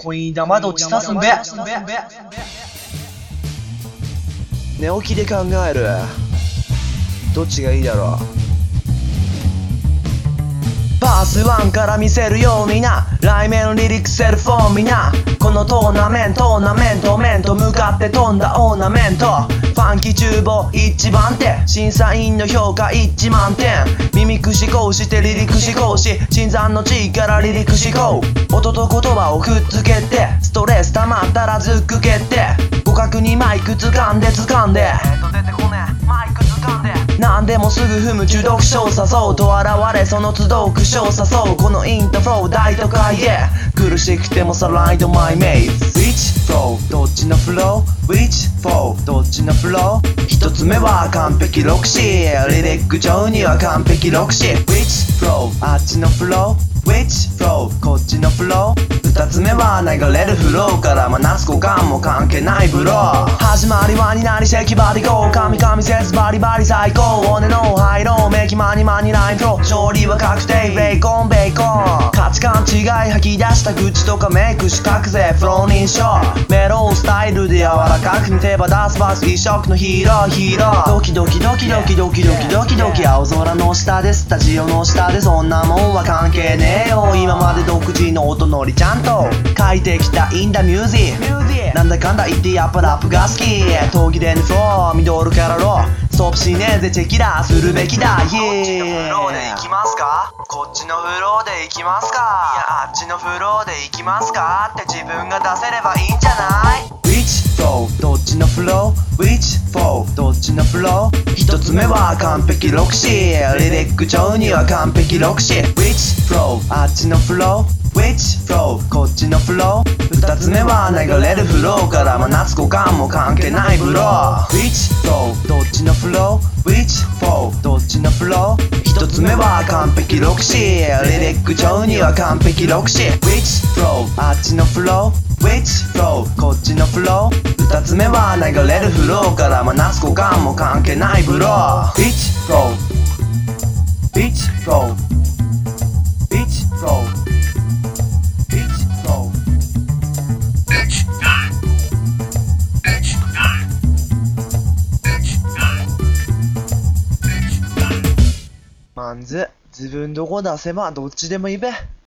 恋玉どっち刺すんべ。 寝起きで考える。どっちがいいだろう。バース1から見せるようにな。来面リリックセルフォーみんな。このトーナメント面と向かって飛んだオーナメント。ファンキー厨房一番手。審査員の評価1万点。耳くしこうしてリリック思考し、新参の地からリリック思考。音と言葉をくっつけて、ストレス溜まったらズック決定。互角にマイク掴んで出てこねマイク掴んで。何でもすぐ踏む中毒症誘うと現れその都度苦笑誘う。このインターフロー大都会で苦しくてもさライドマイメイズ。 Which flow どっちのフロー Which flow どっちのフロー。一つ目は完璧ロクシー。リリック上には完璧ロクシー。 Which flow あっちのフロー Which flow こっちのフロー。二つ目は流れるフローから夏交換も関係ないブロー。始まりはになりシェキバディゴー。神々せずバリバリ最高。俺のハイローメキマニラインフロー。勝利は確定ベーコン価値観違い吐き出した愚痴とかメイクしかくぜフロー認証。メロースタイルで柔らかく見てば出すバス一色のヒーロー。ドキドキ青空の下でスタジオの下でそんなもんは関係ねえよ。今まで独自の音のりちゃんと書いてきたインダミュージー。なんだかんだ言ってやっぱラップが好き。途切れにフローミドルからロー。ストップしねえぜチェキラーするべきだ。こっちのフローで行きますか。こっちのフローで行きますか。いやあっちのフローで行きますかって自分が出せればいいんじゃない。 Which flow どっちのフロー Which flow どっちのフロー。一つ目は完璧ロクシー。リリック上には完璧ロクシー。 Which flow あっちのフローWhich flow こっちのフロー。二つ目は流れるフローから夏交換も関係ないブロー。 Which flow どっちのフロー Which flow どっちのフロー。一つ目は完璧ロクシー。リリック上には完璧ロクシー。 Which flow あっちのフロー Which flow こっちのフロー。二つ目は流れるフローから夏交換も関係ないブロー。 Which flow Which flow Which flowまんず自分どこ出せばどっちでもいいべ。